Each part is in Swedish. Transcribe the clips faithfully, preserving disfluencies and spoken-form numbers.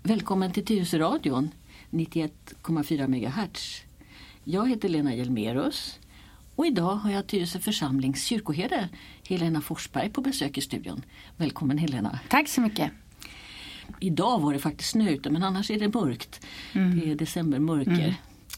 Välkommen till Tyresöradion nittioett komma fyra megahertz. Jag heter Lena Hjelmerus och idag har jag Tyresö församlings kyrkoherde Helena Forsberg på besök i studion. Välkommen Helena. Tack så mycket. Idag var det faktiskt snö ute, men annars är det mörkt. Mm. Det är decembermörker. Mm.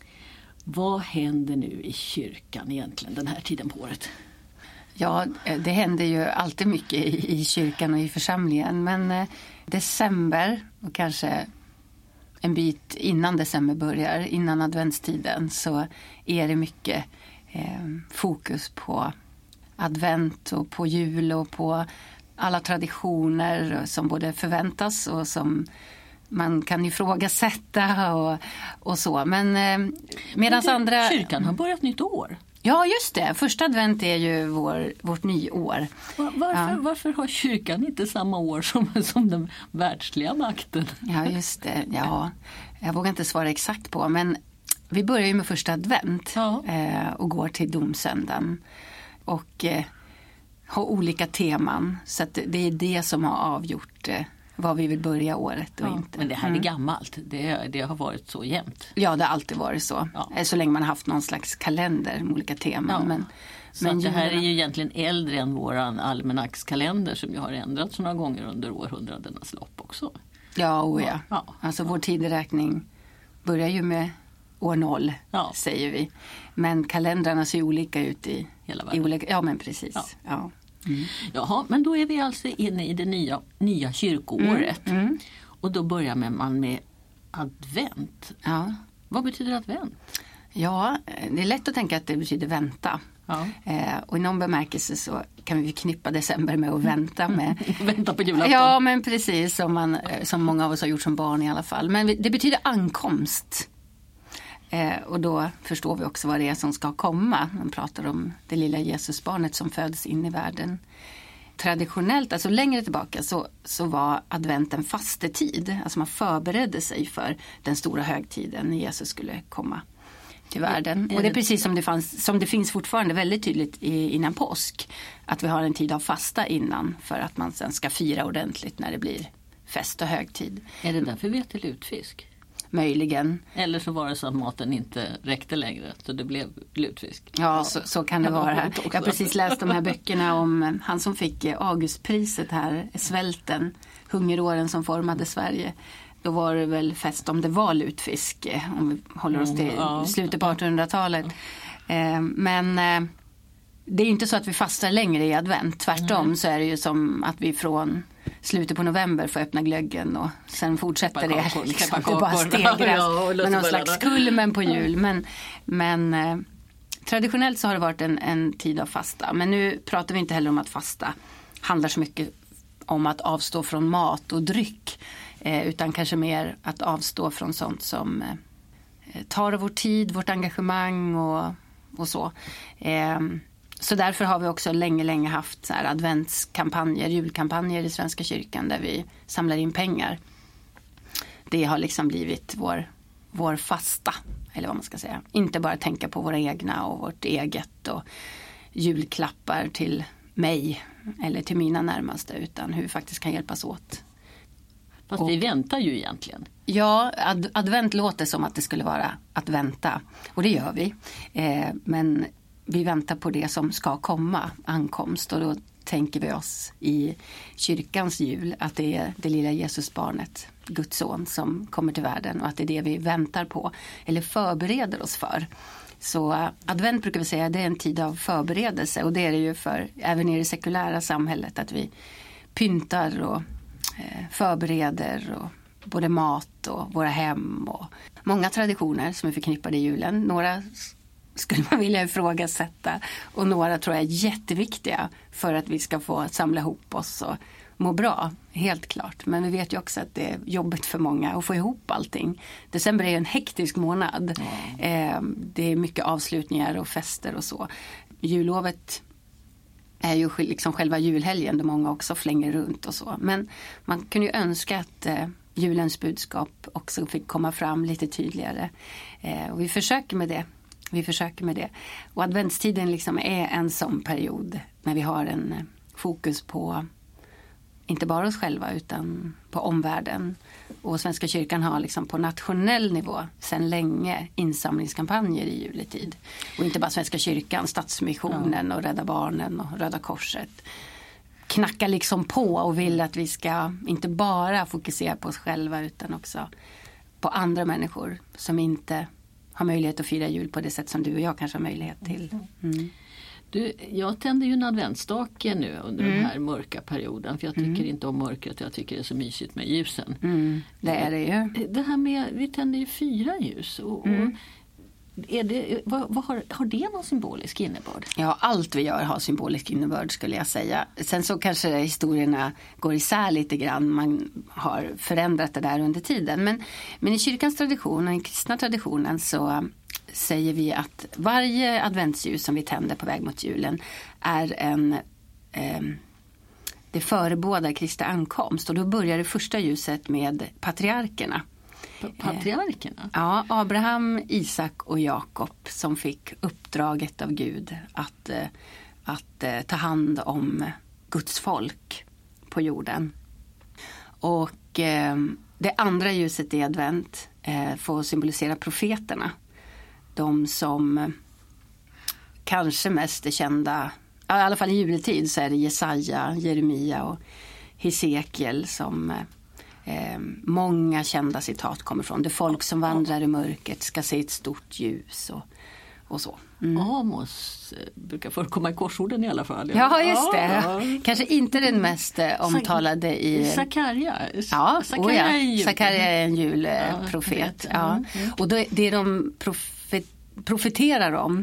Vad händer nu i kyrkan egentligen den här tiden på året? Ja, det händer ju alltid mycket i, i kyrkan och i församlingen. Men eh, december och kanske en bit innan december börjar, innan adventstiden, så är det mycket eh, fokus på advent och på jul och på alla traditioner som både förväntas och som man kan ifrågasätta och, och så. Men eh, medan andra... Kyrkan har börjat nytt år. Ja, just det. Första advent är ju vår, vårt nyår. Var, varför, ja. varför har kyrkan inte samma år som, som den världsliga makten? Ja, just det. Ja, jag vågar inte svara exakt på. Men vi börjar ju med första advent ja. eh, och går till domsöndagen. Och eh, har olika teman. Så att det är det som har avgjort eh, vad vi vill börja året och ja, inte. Men det här är gammalt. Det, det har varit så jämnt. Ja, det har alltid varit så. Ja. Så länge man har haft någon slags kalender med olika teman. Ja. Men, så men det här är ju egentligen äldre än våran almanackskalender som ju har ändrats några gånger under århundradenas lopp också. Ja, och ja. ja. Alltså vår tideräkning börjar ju med år noll, ja. säger vi. Men kalendrarna ser olika ut i hela världen. I olika, ja, men precis. Ja. Ja. Mm. Jaha, men då är vi alltså inne i det nya, nya kyrkoåret. Mm. Mm. Och då börjar man med advent. Ja. Vad betyder advent? Ja, det är lätt att tänka att det betyder vänta. Ja. Eh, och i någon bemärkelse så kan vi knippa december med att vänta med. Vänta på julafton. Ja, men precis som, man, som många av oss har gjort som barn i alla fall. Men det betyder ankomst. Eh, och då förstår vi också vad det är som ska komma. Man pratar om det lilla Jesusbarnet som föds in i världen. Traditionellt, alltså längre tillbaka, så, så var advent en fastetid. Alltså man förberedde sig för den stora högtiden när Jesus skulle komma till världen. Och det är precis som det, fanns, som det finns fortfarande väldigt tydligt i, innan påsk. Att vi har en tid av fasta innan för att man sen ska fira ordentligt när det blir fest och högtid. Är det därför vi äter lutfisk? Möjligen. Eller så var det så att maten inte räckte längre så det blev lutfisk. Ja, ja. Så, så kan det vara. Jag har precis läst de här böckerna om han som fick Augustpriset här, svälten, hungeråren som formade Sverige. Då var det väl fest om det var lutfisk, om vi håller oss till mm, ja. slutet på artonhundratalet. Eh, men eh, det är ju inte så att vi fastar längre i advent. Tvärtom mm. så är det ju som att vi från slutet på november får öppna glöggen och sen fortsätter det. Liksom, det bara stegras ja, med någon slags kulmen på jul. Men, men eh, traditionellt så har det varit en, en tid av fasta. Men nu pratar vi inte heller om att fasta handlar så mycket om att avstå från mat och dryck. Eh, utan kanske mer att avstå från sånt som eh, tar vår tid, vårt engagemang och, och så. Eh, så därför har vi också länge, länge haft så här adventskampanjer, julkampanjer i Svenska kyrkan där vi samlar in pengar. Det har liksom blivit vår, vår fasta, eller vad man ska säga. Inte bara tänka på våra egna och vårt eget och julklappar till mig eller till mina närmaste, utan hur vi faktiskt kan hjälpas åt. Fast och, vi väntar ju egentligen. Ja, ad, advent låter som att det skulle vara att vänta. Och det gör vi. Eh, men vi väntar på det som ska komma, ankomst. Och då tänker vi oss i kyrkans jul att det är det lilla Jesusbarnet, Guds son, som kommer till världen. Och att det är det vi väntar på eller förbereder oss för. Så advent brukar vi säga, det är en tid av förberedelse. Och det är det ju för även i det sekulära samhället, att vi pyntar och förbereder och både mat och våra hem och många traditioner som är förknippade i julen. Några skulle man vilja ifrågasätta och några tror jag är jätteviktiga för att vi ska få samla ihop oss och må bra, helt klart. Men vi vet ju också att det är jobbigt för många att få ihop allting. December är en hektisk månad. Mm. Det är mycket avslutningar och fester och så. Jullovet är ju liksom själva julhelgen där många också flänger runt och så. Men man kan ju önska att eh, julens budskap också fick komma fram lite tydligare. Eh, och vi försöker med det. Vi försöker med det. Och adventstiden liksom är en sån period när vi har en fokus på inte bara oss själva utan på omvärlden. Och Svenska kyrkan har liksom på nationell nivå sedan länge insamlingskampanjer i juletid. Och inte bara Svenska kyrkan, Stadsmissionen och Rädda Barnen och Röda Korset knackar liksom på och vill att vi ska inte bara fokusera på oss själva utan också på andra människor som inte har möjlighet att fira jul på det sätt som du och jag kanske har möjlighet till. Mm. Du, jag tänder ju en adventsstake nu under mm. den här mörka perioden. För jag tycker mm. inte om mörkret. Jag tycker det är så mysigt med ljusen. Mm. Det är det ju. Det här med, vi tänder ju fyra ljus. Och, mm. och är det, vad, vad har, har det någon symbolisk innebörd? Ja, allt vi gör har symbolisk innebörd skulle jag säga. Sen så kanske historierna går isär lite grann. Man har förändrat det där under tiden. Men, men i kyrkans tradition och i kristna traditionen så säger vi att varje adventsljus som vi tänder på väg mot julen är en eh, det förebådar Kristi ankomst. Och då börjar det första ljuset med patriarkerna. Patriarkerna? Eh, ja, Abraham, Isak och Jakob som fick uppdraget av Gud att, eh, att eh, ta hand om Guds folk på jorden. Och eh, det andra ljuset i advent eh, får symbolisera profeterna. De som kanske mest är kända, i alla fall i juletid så är det Jesaja, Jeremia och Hesekiel som eh, många kända citat kommer från. Det folk som vandrar i mörkret ska se ett stort ljus och, och så. Mm. Amos brukar förekomma i korsorden i alla fall. Ja, ja just det. Ja. Kanske inte den mest omtalade i... Zakaria. Ja, Zakaria är en, jul. Zakaria är en julprofet. Ja, ja. Ja. Och det, det de profet, profeterar om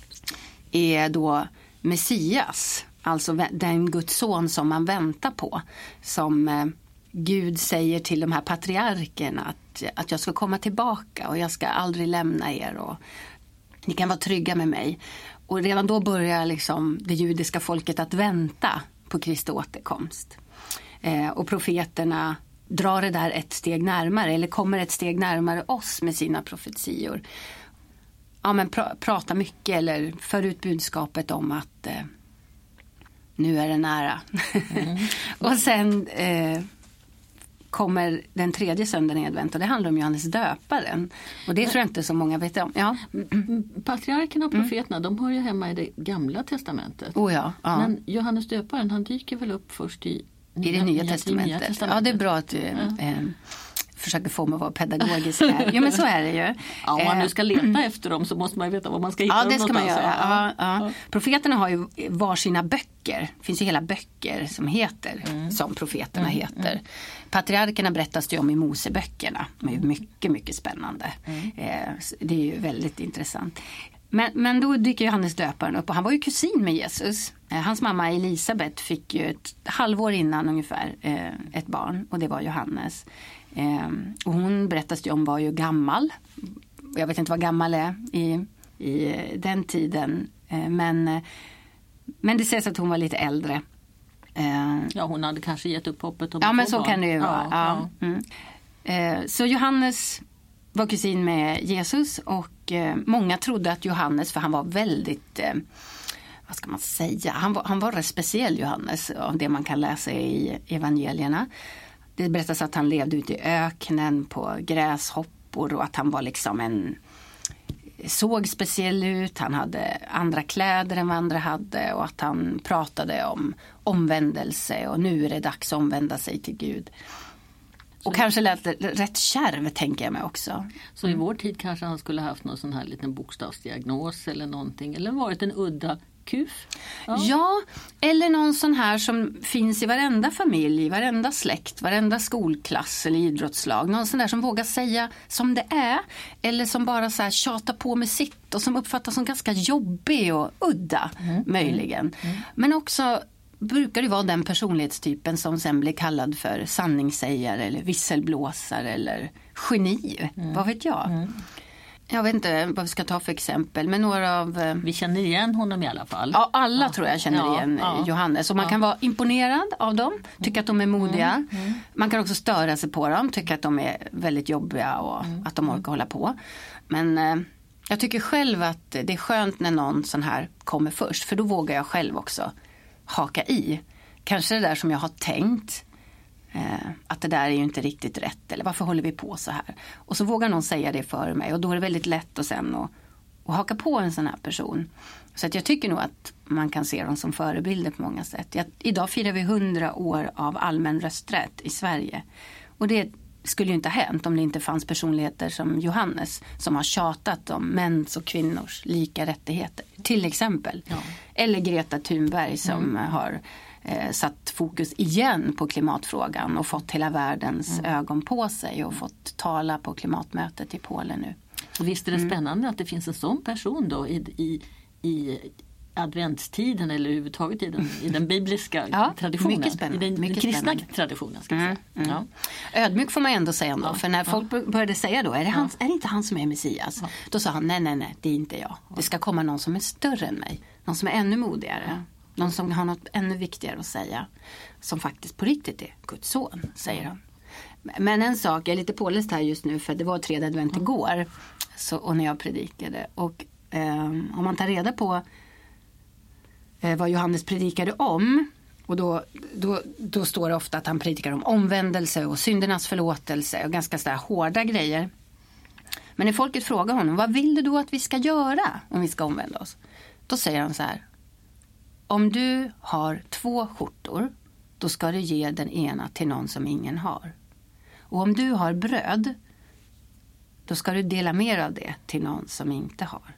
är då Messias. Alltså den Guds son som man väntar på. Som eh, Gud säger till de här patriarkerna att, att jag ska komma tillbaka och jag ska aldrig lämna er och ni kan vara trygga med mig. Och redan då börjar liksom det judiska folket att vänta på Kristi återkomst. Eh, och profeterna drar det där ett steg närmare eller kommer ett steg närmare oss med sina profetior. Ja, men pra, prata mycket eller för ut budskapet om att eh, nu är det nära. Mm. Och sen eh, kommer den tredje söndagen i advent och det handlar om Johannes döparen. Och det tror jag inte så många vet om. Ja. Patriarkerna och profeterna, mm. de har ju hemma i det gamla testamentet. Oh ja, ja. Men Johannes döparen, han dyker väl upp först i, I det nya, nya, testamentet. nya testamentet. Ja, det är bra att du ja. eh, försöker få mig att vara pedagogisk här. Jo, men så är det ju. Ja, om man nu ska leta efter dem så måste man ju veta vad man ska hitta. Ja, det ska man göra. Ja, ja. Ja. Profeterna har ju varsina böcker. Det finns ju hela böcker som heter mm. som profeterna mm. heter. Mm. Patriarkerna berättas det om i Moseböckerna. De är ju mycket, mycket spännande. Mm. Det är ju väldigt intressant. Men, men då dyker Johannes döparen upp och han var ju kusin med Jesus. Hans mamma Elisabet fick ju ett halvår innan ungefär ett barn och det var Johannes. Och hon berättas ju om var ju gammal. Jag vet inte vad gammal är i, i den tiden. Men, men det sägs att hon var lite äldre. Ja, hon hade kanske gett upp hoppet om ja, men så barn. Kan det ju vara. Ja, ja. Mm. Så Johannes var kusin med Jesus och många trodde att Johannes, för han var väldigt, vad ska man säga, han var, han var rätt speciell Johannes av det man kan läsa i evangelierna. Det berättas att han levde ute i öknen på gräshoppor och att han var liksom en, såg speciell ut, han hade andra kläder än vad andra hade och att han pratade om omvändelse och nu är det dags att omvända sig till Gud. Och så kanske lät rätt kärv tänker jag mig också. Så mm. i vår tid kanske han skulle haft någon sån här liten bokstavsdiagnos eller någonting eller varit en udda kuf. Ja. ja, eller någon sån här som finns i varenda familj, varenda släkt, varenda skolklass eller idrottslag. Någon sån där som vågar säga som det är eller som bara så här tjatar på med sitt och som uppfattas som ganska jobbig och udda mm. möjligen. Mm. Mm. Men också brukar det vara den personlighetstypen som sen blir kallad för sanningssägare eller visselblåsare eller geni. Mm. Vad vet jag? Mm. Jag vet inte vad vi ska ta för exempel, men några av... Vi känner igen honom i alla fall. Ja, alla ja. tror jag känner ja, igen ja. Johannes. Och man ja. kan vara imponerad av dem, tycka att de är modiga. Mm, mm. Man kan också störa sig på dem, tycka att de är väldigt jobbiga och mm, att de orkar mm. hålla på. Men eh, jag tycker själv att det är skönt när någon sån här kommer först, för då vågar jag själv också haka i. Kanske det där som jag har tänkt, Eh, att det där är ju inte riktigt rätt. Eller varför håller vi på så här? Och så vågar någon säga det för mig. Och då är det väldigt lätt att sen att, att haka på en sån här person. Så att jag tycker nog att man kan se dem som förebilder på många sätt. Jag, idag firar vi hundra år av allmän rösträtt i Sverige. Och det skulle ju inte ha hänt om det inte fanns personligheter som Johannes som har tjatat om mäns och kvinnors lika rättigheter. Till exempel. Ja. Eller Greta Thunberg som mm. har eh, satt fokus igen på klimatfrågan och fått hela världens mm. ögon på sig och fått tala på klimatmötet i Polen nu. Och visst är det spännande mm. att det finns en sån person då i, i, i adventstiden eller överhuvudtaget i den, i den bibliska ja, traditionen. Mycket spännande. I den, mycket den kristna spännande. traditionen ska jag säga. Mm, mm. Ja. Ödmjuk får man ändå säga ändå. Ja, för när folk ja. började säga då, är det, hans, ja. är det inte han som är Messias? Ja. Då sa han, nej, nej, nej, det är inte jag. Det ska komma någon som är större än mig. Någon som är ännu modigare. Ja. Någon som har något ännu viktigare att säga. Som faktiskt på riktigt är Guds son, säger han. Men en sak, jag är lite påläst här just nu för det var tredje advent mm. igår. Så, och när jag predikade. Och eh, om man tar reda på eh, vad Johannes predikade om. Och då, då, då står det ofta att han predikar om omvändelse och syndernas förlåtelse. Och ganska så här hårda grejer. Men när folket frågar honom, vad vill du då att vi ska göra om vi ska omvända oss? Då säger han så här. Om du har två skjortor, då ska du ge den ena till någon som ingen har. Och om du har bröd, då ska du dela mer av det till någon som inte har.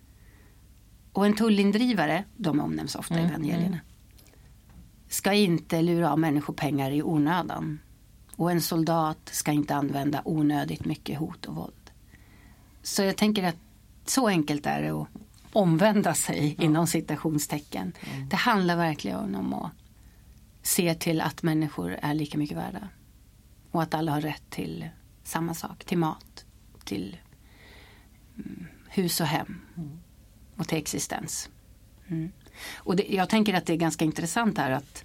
Och en tullindrivare, de omnämns ofta mm, i evangelierna, mm. ska inte lura av människor pengar i onödan. Och en soldat ska inte använda onödigt mycket hot och våld. Så jag tänker att så enkelt är det att omvända sig ja. inom citationstecken. Mm. Det handlar verkligen om att se till att människor är lika mycket värda. Och att alla har rätt till samma sak. Till mat, till mm, hus och hem. Mm. Och till existens. Mm. Och det, jag tänker att det är ganska intressant här att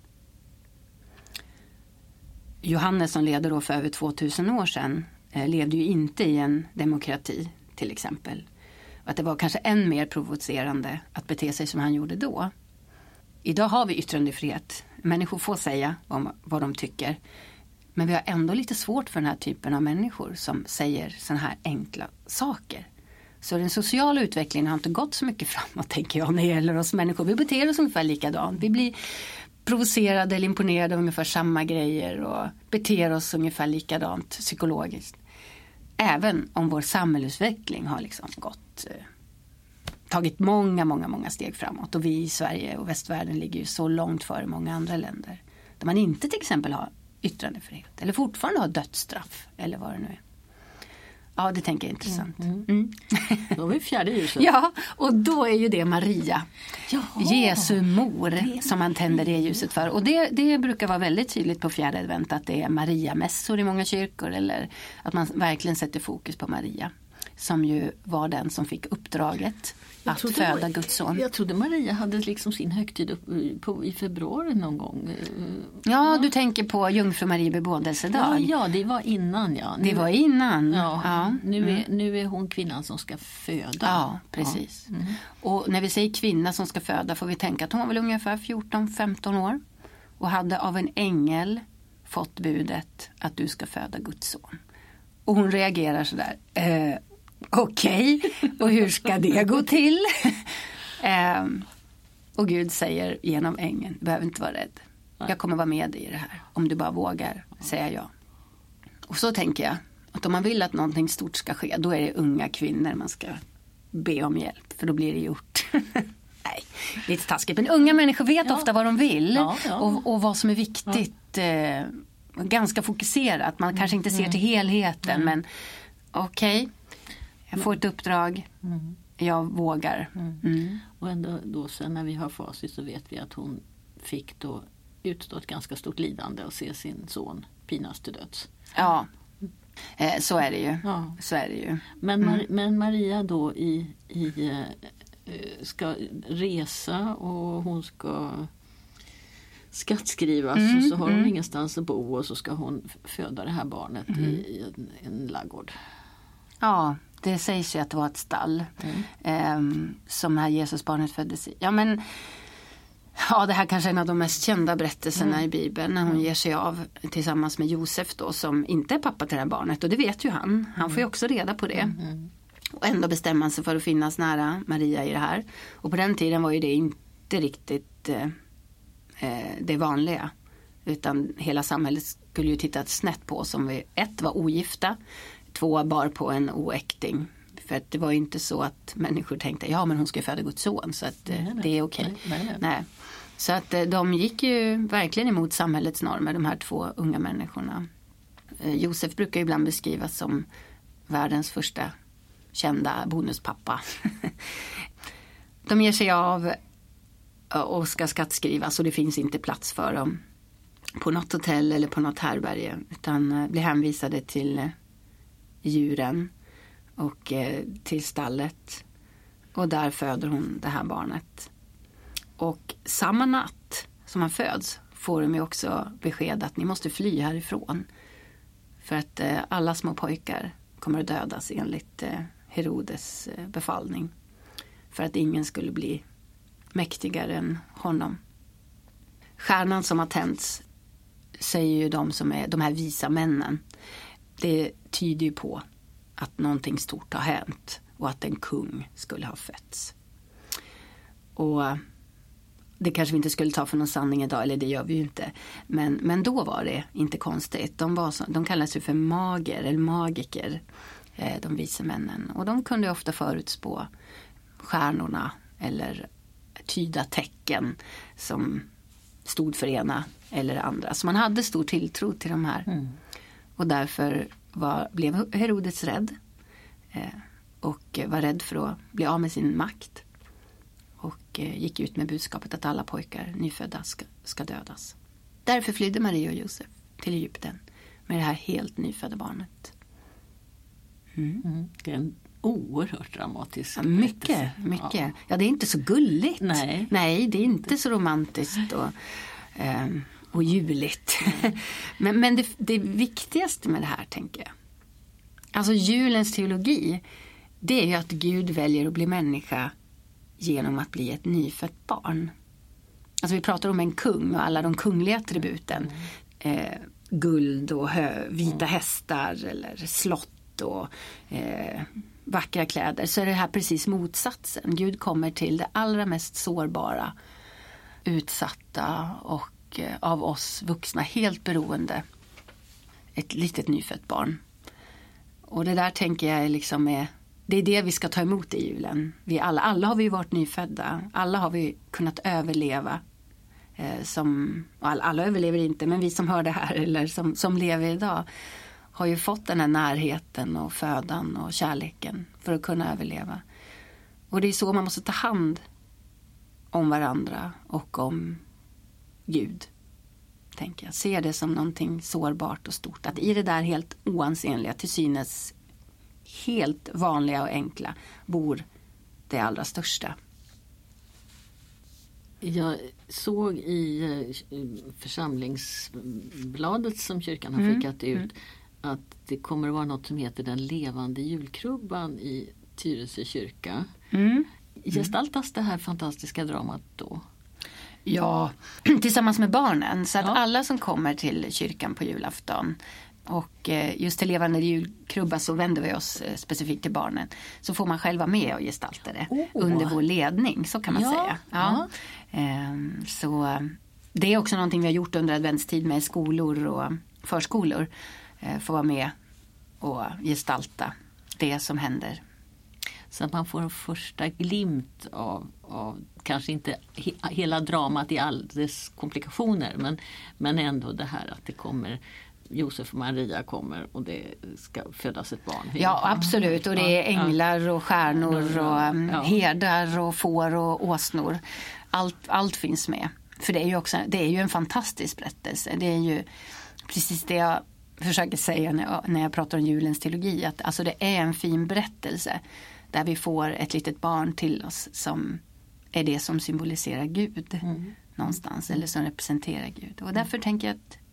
Johannes som leder då för över tvåtusen år sedan eh, levde ju inte i en demokrati till exempel. Att det var kanske än mer provocerande att bete sig som han gjorde då. Idag har vi yttrandefrihet. Människor får säga om vad de tycker. Men vi har ändå lite svårt för den här typen av människor som säger såna här enkla saker. Så den sociala utvecklingen har inte gått så mycket framåt, tänker jag, när det gäller oss människor. Vi beter oss ungefär likadant. Vi blir provocerade eller imponerade av ungefär samma grejer och beter oss ungefär likadant psykologiskt. Även om vår samhällsutveckling har liksom gått, eh, tagit många, många, många steg framåt. Och vi i Sverige och västvärlden ligger ju så långt före många andra länder. Där man inte till exempel har yttrandefrihet. Eller fortfarande har dödsstraff. Eller vad det nu är. Ja, det tänker jag är intressant. Mm. Mm. Då är vi fjärde ljuset. Ja, och då är ju det Maria. Jaha. Jesu mor som man tänder det ljuset för. Och det, det brukar vara väldigt tydligt på fjärde advent att det är Maria-mässor i många kyrkor. Eller att man verkligen sätter fokus på Maria. Som ju var den som fick uppdraget att föda var, Guds son. Jag trodde Maria hade liksom sin högtid upp på, i februari någon gång. Ja, ja. Du tänker på Jungfru Marie bebådelsedag. Ja, ja, det var innan. Ja. Nu, det var innan. Ja, ja. Nu, är, mm. nu är hon kvinnan som ska föda. Ja, precis. Ja. Mm. Och när vi säger kvinna som ska föda får vi tänka att hon var väl ungefär fjorton femton år. Och hade av en ängel fått budet att du ska föda Guds son. Och hon reagerar sådär. Eh, Okej, okay. Och hur ska det gå till? um, och Gud säger genom ängeln, du behöver inte vara rädd. Jag kommer vara med dig i det här. Om du bara vågar säga ja. Och så tänker jag att om man vill att någonting stort ska ske, då är det unga kvinnor man ska be om hjälp. För då blir det gjort. Nej, lite taskigt. Men unga människor vet ja. ofta vad de vill. Ja, ja. Och, och vad som är viktigt. Ja. Eh, ganska fokuserat. Man kanske inte ser till helheten. Mm. Men okej. Okay. Jag får ett uppdrag. Mm. Jag vågar. Mm. Mm. Och ändå då sen när vi har facit så vet vi att hon fick då utstå ett ganska stort lidande och se sin son pinas till döds. Ja, eh, så är det ju. Ja. Så är det ju. Men, Mar- mm. men Maria då i, i eh, ska resa och hon ska skattskrivas mm. och så har hon mm. ingenstans att bo och så ska hon föda det här barnet mm. i, i en, en laggård. Ja, det sägs ju att det var ett stall mm. eh, som här Jesusbarnet föddes i. Ja, men Ja, det här kanske är en av de mest kända berättelserna mm. i Bibeln. När hon mm. ger sig av tillsammans med Josef då, som inte är pappa till det här barnet. Och det vet ju han. Han får ju också reda på det. Mm. Och ändå bestämmer han sig för att finnas nära Maria i det här. Och på den tiden var ju det inte riktigt eh, det vanliga. Utan hela samhället skulle ju titta snett på oss om vi ett var ogifta. Två bar på en oäkting. För att det var ju inte så att människor tänkte, ja men hon ska föda Guds son så att nej, nej, det är okej. Okay. Nej, nej, nej. Så att de gick ju verkligen emot samhällets normer, de här två unga människorna. Josef brukar ju ibland beskrivas som världens första kända bonuspappa. De ger sig av och ska skattskrivas och det finns inte plats för dem på något hotell eller på något härberge, utan blir hänvisade till djuren och till stallet, och där föder hon det här barnet. Och samma natt som han föds får de ju också besked att ni måste fly härifrån, för att alla små pojkar kommer att dödas enligt Herodes befallning, för att ingen skulle bli mäktigare än honom. Stjärnan som har tänts, säger ju de som är de här visa männen, det tyder ju på att någonting stort har hänt och att en kung skulle ha fötts. Och det kanske vi inte skulle ta för någon sanning idag, eller det gör vi ju inte. Men, men då var det inte konstigt. De, var så, de kallas ju för mager eller magiker, de vise männen. Och de kunde ofta förutspå stjärnorna eller tyda tecken som stod för ena eller andra. Så man hade stor tilltro till de här. Mm. Och därför var, blev Herodes rädd. Eh, och var rädd för att bli av med sin makt. Och eh, gick ut med budskapet att alla pojkar, nyfödda, ska, ska dödas. Därför flydde Maria och Josef till Egypten med det här helt nyfödda barnet. Mm. Mm. Det är en oerhört dramatisk ja, mycket, mycket. Ja. ja, det är inte så gulligt. Nej, Nej det är inte så romantiskt och, eh, och juligt. men men det, det viktigaste med det här, tänker jag. Alltså julens teologi, det är ju att Gud väljer att bli människa genom att bli ett nyfött barn. Alltså vi pratar om en kung och alla de kungliga attributen. Mm. Eh, guld och hö, vita mm. hästar eller slott och eh, vackra kläder. Så är det här precis motsatsen. Gud kommer till det allra mest sårbara, utsatta och eh, av oss vuxna helt beroende. Ett litet nyfött barn. Och det där tänker jag liksom är, det är det vi ska ta emot i julen. Vi alla, alla har vi varit nyfödda. Alla har vi kunnat överleva. Eh, som, alla, alla överlever inte, men vi som hör det här eller som, som lever idag har ju fått den här närheten och födan och kärleken för att kunna överleva. Och det är så man måste ta hand om varandra och om Gud, tänker jag. Se det som någonting sårbart och stort. Att i det där helt oansenliga, till synes helt vanliga och enkla, bor det allra största. Jag såg i församlingsbladet som kyrkan har skickat mm. ut att det kommer att vara något som heter den levande julkrubban i Tyresö kyrka. Mm. Gestaltas det här fantastiska dramat då? Ja, tillsammans med barnen. Så att ja. alla som kommer till kyrkan på julafton, och just till levande julkrubba så vänder vi oss specifikt till barnen, så får man själva med och gestalta det oh. under vår ledning, så kan man ja. säga. Ja. Ja. Så det är också någonting vi har gjort under adventstid med skolor och förskolor. Få vara med och gestalta det som händer. Så att man får en första glimt av, av kanske inte he, hela dramat i all dess komplikationer, men, men ändå det här att det kommer, Josef och Maria kommer och det ska födas ett barn. Ja, absolut. Och det är änglar och stjärnor och ja. herdar och får och åsnor. Allt, allt finns med. För det är ju också, det är ju en fantastisk berättelse. Det är ju precis det jag försöker säga när jag, när jag pratar om julens teologi, att alltså det är en fin berättelse där vi får ett litet barn till oss som är det som symboliserar Gud mm. någonstans, eller som representerar Gud. Och därför mm. tänker jag att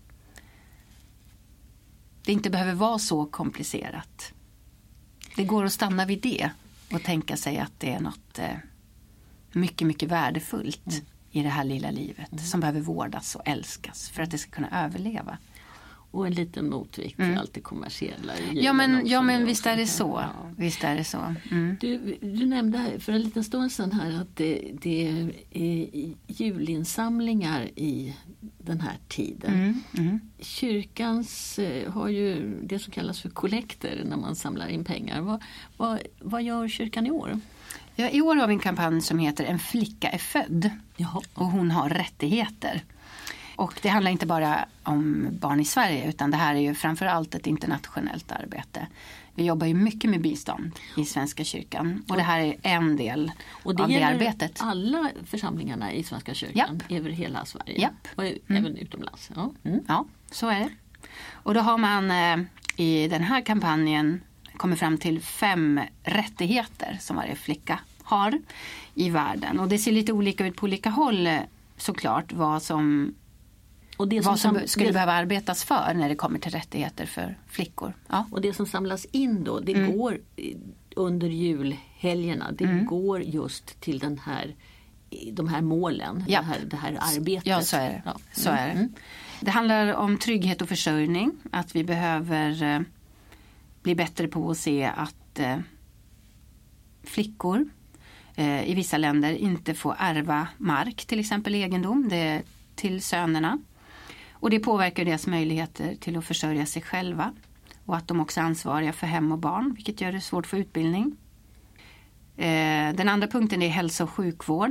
det inte behöver vara så komplicerat. Det går att stanna vid det och tänka sig att det är något eh, mycket, mycket värdefullt mm. i det här lilla livet mm. som behöver vårdas och älskas för att det ska kunna överleva. Och en liten motvikt till mm. allt det kommersiella. Ja men, ja, men visst är det så. Ja. Visst är det så. Mm. Du, du nämnde för en liten stund sedan här att det, det är julinsamlingar i den här tiden. Mm. Mm. Kyrkans har ju det som kallas för kollekter när man samlar in pengar. Vad, vad, vad gör kyrkan i år? Ja, i år har vi en kampanj som heter En flicka är född. Jaha. Och hon har rättigheter. Och det handlar inte bara om barn i Sverige utan det här är ju framförallt ett internationellt arbete. Vi jobbar ju mycket med bistånd i Svenska kyrkan och det här är en del och det av det arbetet. Och alla församlingarna i Svenska kyrkan Japp. över hela Sverige Japp. och även mm. utomlands. Ja. Mm. ja, så är det. Och då har man eh, i den här kampanjen kommit fram till fem rättigheter som varje flicka har i världen. Och det ser lite olika ut på olika håll såklart vad som... Och det som vad som sam- skulle det... behöva arbetas för när det kommer till rättigheter för flickor. Ja. Och det som samlas in då, det mm. går under julhelgerna. Det mm. går just till den här, de här målen, det här, det här arbetet. Ja, så är det. Ja. Så är det. Mm. Det handlar om trygghet och försörjning. Att vi behöver eh, bli bättre på att se att eh, flickor eh, i vissa länder inte får ärva mark, till exempel egendom. Det är till sönerna. Och det påverkar deras möjligheter till att försörja sig själva. Och att de också är ansvariga för hem och barn, vilket gör det svårt för utbildning. Eh, den andra punkten är hälso- och sjukvård.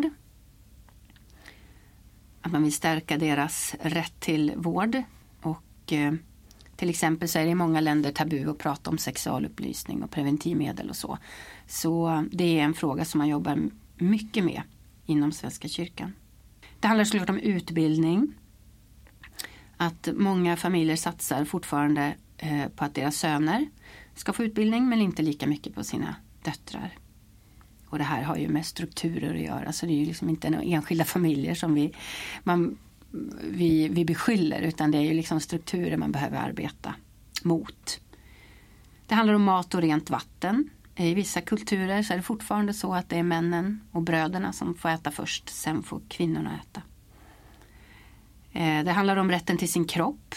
Att man vill stärka deras rätt till vård. Och eh, till exempel så är det i många länder tabu att prata om sexualupplysning och preventivmedel och så. Så det är en fråga som man jobbar mycket med inom Svenska kyrkan. Det handlar såklart om utbildning. Att många familjer satsar fortfarande eh, på att deras söner ska få utbildning men inte lika mycket på sina döttrar. Och det här har ju med strukturer att göra. Så det är ju liksom inte några enskilda familjer som vi, man, vi, vi beskyller utan det är ju liksom strukturer man behöver arbeta mot. Det handlar om mat och rent vatten. I vissa kulturer så är det fortfarande så att det är männen och bröderna som får äta först. Sen får kvinnorna äta. Det handlar om rätten till sin kropp.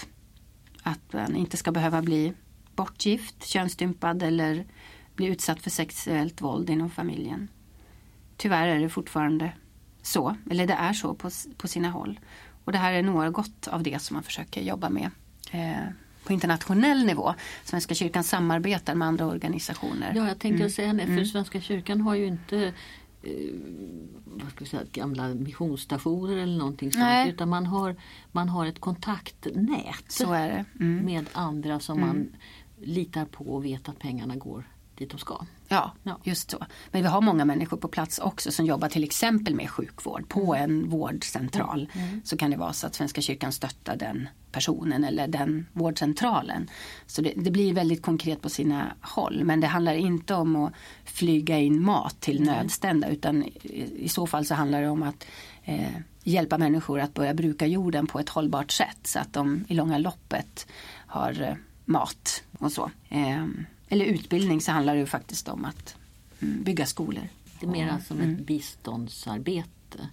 Att man inte ska behöva bli bortgift, könsstympad eller bli utsatt för sexuellt våld inom familjen. Tyvärr är det fortfarande så. Eller det är så på, på sina håll. Och det här är något av det som man försöker jobba med eh, på internationell nivå. Svenska kyrkan samarbetar med andra organisationer. Ja, jag tänkte mm. säga det. För mm. Svenska kyrkan har ju inte... Eh, vad ska vi säga, gamla missionsstationer eller någonting sånt. Nej. Utan man har, man har ett kontaktnät så är det. Mm. med andra som mm. man litar på och vet att pengarna går dit de ska. Ja, ja, just så. Men vi har många människor på plats också som jobbar till exempel med sjukvård på en vårdcentral. Mm. Så kan det vara så att Svenska kyrkan stöttar den personen eller den vårdcentralen. Så det, det blir väldigt konkret på sina håll. Men det handlar inte om att flyga in mat till mm. nödställda utan i, i så fall så handlar det om att eh, hjälpa människor att börja bruka jorden på ett hållbart sätt så att de i långa loppet har eh, mat och så. Eh, Eller utbildning så handlar det ju faktiskt om att mm, bygga skolor. Det är mer som mm. ett biståndsarbete.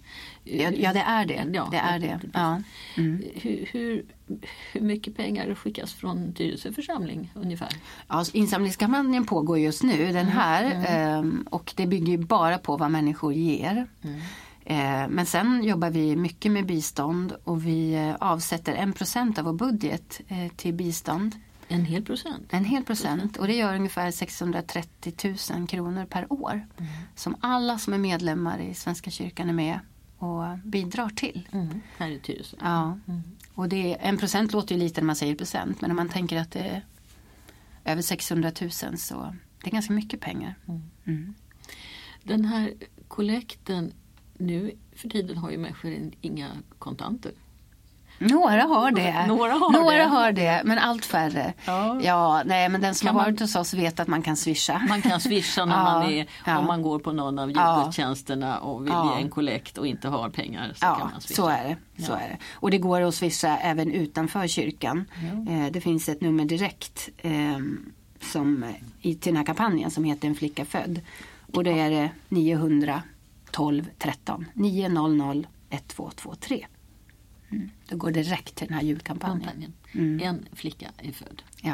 Ja, ja, det är det. Ja, det är det. Ja. Mm. Hur, hur, hur mycket pengar skickas från Tyresö församling ungefär? Ja, insamlingskampanjen pågår just nu, den här. Mm. Och det bygger ju bara på vad människor ger. Mm. Men sen jobbar vi mycket med bistånd och vi avsätter en procent av vår budget till bistånd. En hel procent? En hel procent. Och det gör ungefär sexhundratrettio tusen kronor per år. Mm. Som alla som är medlemmar i Svenska kyrkan är med och bidrar till. Mm. Här i Tyresö. Ja. Mm. Och det är, en procent låter ju lite när man säger procent. Men när man tänker att det är över sexhundratusen så det är ganska mycket pengar. Mm. Mm. Den här kollekten, nu för tiden har ju människor inga kontanter. Några har det. Några har Några det. har det, men allt färre. Ja, ja nej, men den som kan har varit man... hos oss vet att man kan swisha. Man kan swisha när ja, man är, ja. om man går på någon av julgudstjänsterna och vill ja. ge en kollekt och inte har pengar så ja, kan man swisha. Så är det. Så ja. är det. Och det går att swisha även utanför kyrkan. Ja. Eh, det finns ett nummer direkt eh, som, i, till den här kampanjen som heter En flicka född. Och det är nio hundra tolv tretton. nio hundra ett två två tre. Mm. Då går det direkt till den här julkampanjen. Mm. En flicka är född. Ja.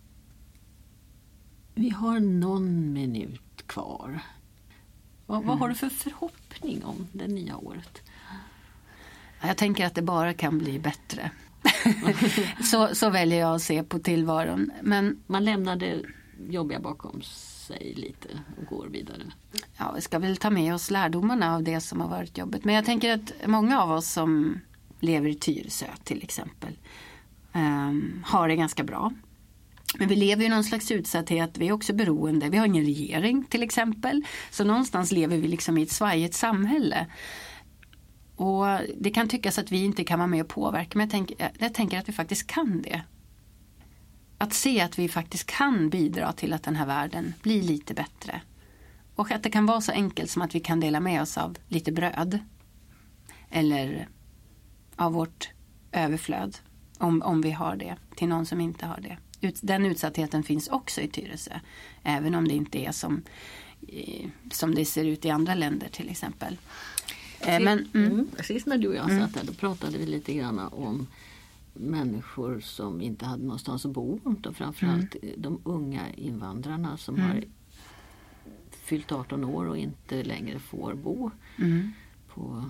Vi har någon minut kvar. Vad, mm. vad har du för förhoppning om det nya året? Jag tänker att det bara kan bli bättre. så, så väljer jag att se på tillvaron. Men man lämnar det jobbiga bakom sig lite och går vidare. Ja, vi ska väl ta med oss lärdomarna av det som har varit jobbigt. Men jag tänker att många av oss som lever i Tyresö till exempel um, har det ganska bra. Men vi lever i någon slags utsatthet. Vi är också beroende. Vi har ingen regering till exempel. Så någonstans lever vi liksom i ett svajigt samhälle. Och det kan tyckas att vi inte kan vara med och påverka. Men jag tänker, jag tänker att vi faktiskt kan det. Att se att vi faktiskt kan bidra till att den här världen blir lite bättre. Och att det kan vara så enkelt som att vi kan dela med oss av lite bröd. Eller av vårt överflöd. Om, om vi har det. Till någon som inte har det. Ut, den utsattheten finns också i Tyresö. Även om det inte är som, som det ser ut i andra länder till exempel. Sist, Men, mm. Sist när du och jag satt där, då pratade vi lite grann om människor som inte hade någonstans att bo. Och framförallt mm. de unga invandrarna som mm. har fyllt arton år och inte längre får bo mm. på,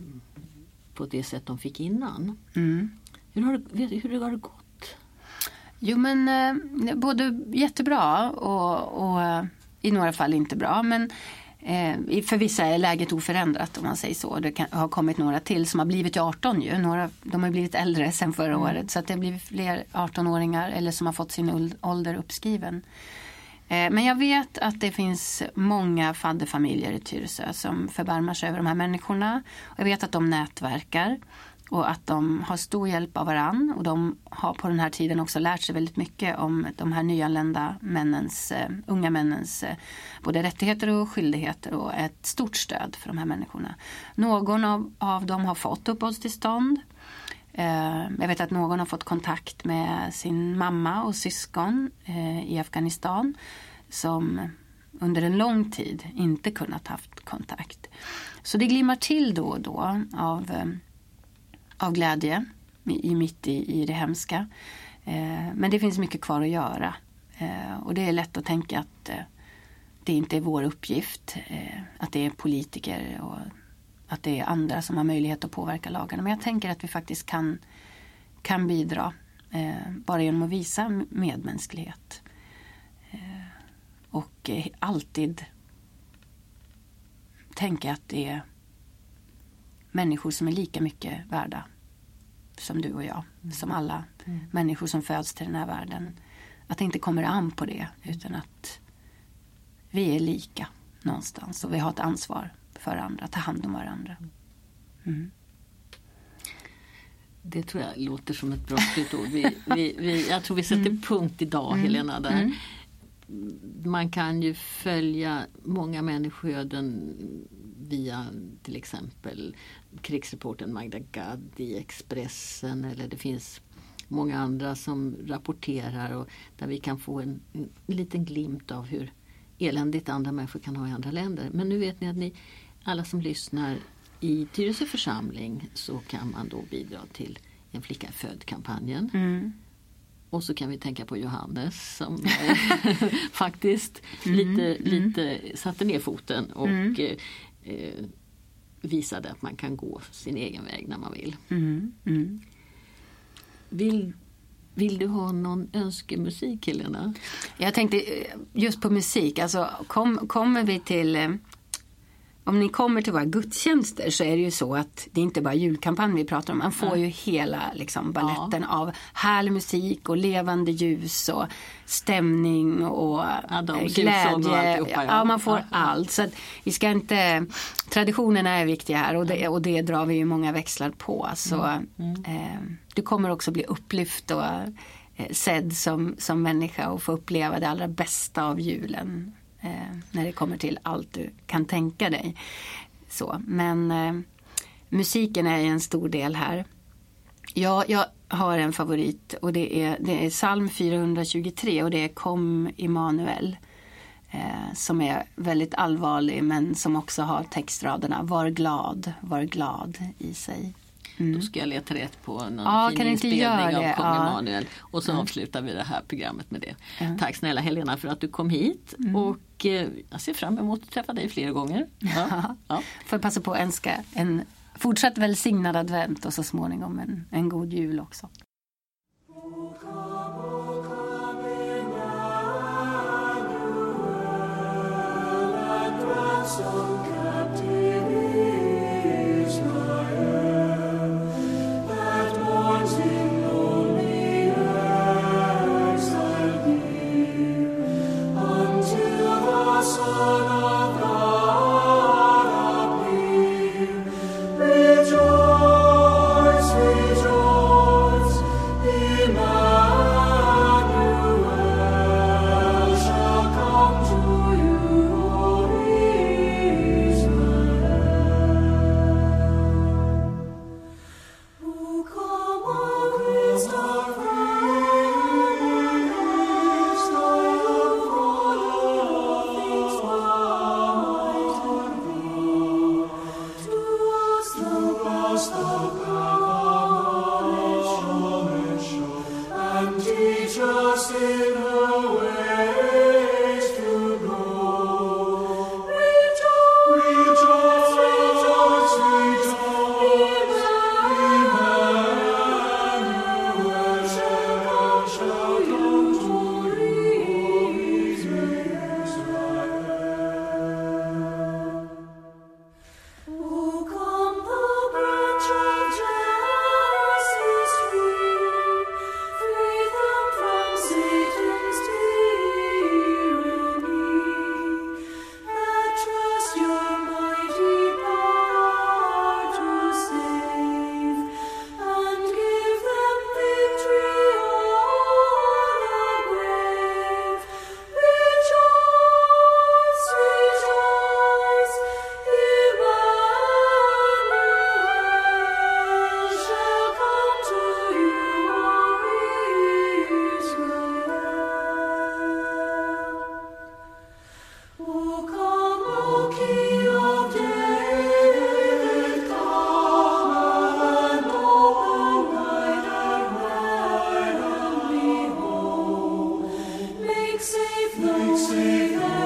på det sätt de fick innan. Mm. Hur, har det, hur har det gått? Jo men eh, både jättebra och, och i några fall inte bra. Men eh, för vissa är läget oförändrat om man säger så. Det kan, har kommit några till som har blivit arton ju. Några, de har blivit äldre sedan förra mm. året. Så att det har blivit fler arton-åringar eller som har fått sin ålder uppskriven. Eh, men jag vet att det finns många fadderfamiljer i Tyresö som förbarmar sig över de här människorna. Och jag vet att de nätverkar. Och att de har stor hjälp av varann. Och de har på den här tiden också lärt sig väldigt mycket om de här nyanlända männens, uh, unga männens uh, både rättigheter och skyldigheter. Och ett stort stöd för de här människorna. Någon av, av dem har fått uppehållstillstånd. Uh, jag vet att någon har fått kontakt med sin mamma och syskon uh, i Afghanistan. Som under en lång tid inte kunnat haft kontakt. Så det glimmar till då och då av... Uh, av glädje i, mitt i, i det hemska. Eh, men det finns mycket kvar att göra. Eh, och det är lätt att tänka att eh, det inte är vår uppgift. Eh, att det är politiker och att det är andra som har möjlighet att påverka lagarna. Men jag tänker att vi faktiskt kan, kan bidra. Eh, bara genom att visa medmänsklighet. Eh, och eh, alltid tänka att det är människor som är lika mycket värda som du och jag. Mm. Som alla mm. människor som föds till den här världen. Att det inte kommer an på det. Utan att vi är lika någonstans. Och vi har ett ansvar för andra. Ta hand om varandra. Mm. Det tror jag låter som ett bra slutord. Vi, vi, vi, jag tror vi sätter mm. punkt idag, mm. Helena, där. Mm. Man kan ju följa många människoöden via till exempel krigsreporten Magda Gad i Expressen, eller det finns många andra som rapporterar och där vi kan få en, en liten glimt av hur eländigt andra människor kan ha i andra länder. Men nu vet ni att ni, alla som lyssnar i Tyresö församling, så kan man då bidra till En flicka född-kampanjen. Mm. Och så kan vi tänka på Johannes som faktiskt mm, lite, mm. lite satte ner foten och mm. eh, visade att man kan gå sin egen väg när man vill. Mm, mm. Vill, vill du ha någon önskemusik, Helena? Jag tänkte just på musik. Alltså, kom, kommer vi till... Om ni kommer till våra gudstjänster så är det ju så att det är inte bara julkampanj vi pratar om. Man får ja. ju hela liksom, balletten ja. av härlig musik och levande ljus och stämning och ja, glädje. Och ja. ja, man får ja. allt. Så att vi ska inte... Traditionerna är viktiga här och det, och det drar vi ju många växlar på. Så mm. Mm. Eh, du kommer också bli upplyft och eh, sedd som, som människa och få uppleva det allra bästa av julen. Eh, när det kommer till allt du kan tänka dig. Så, men eh, musiken är en stor del här. Ja, jag har en favorit och det är, det är psalm fyrahundratjugotre och det är Kom Immanuel. eh, som är väldigt allvarlig men som också har textraderna var glad, var glad i sig. Mm. Då ska jag leta rätt på någon ja, fin inspelning av Kung ja. Emanuel. Och så mm. avslutar vi det här programmet med det. Mm. Tack snälla Helena för att du kom hit. Mm. Och eh, jag ser fram emot att träffa dig fler gånger. Ja. Ja. Får jag passa på att önska en fortsatt välsignad advent och så småningom en, en god jul också. Make safe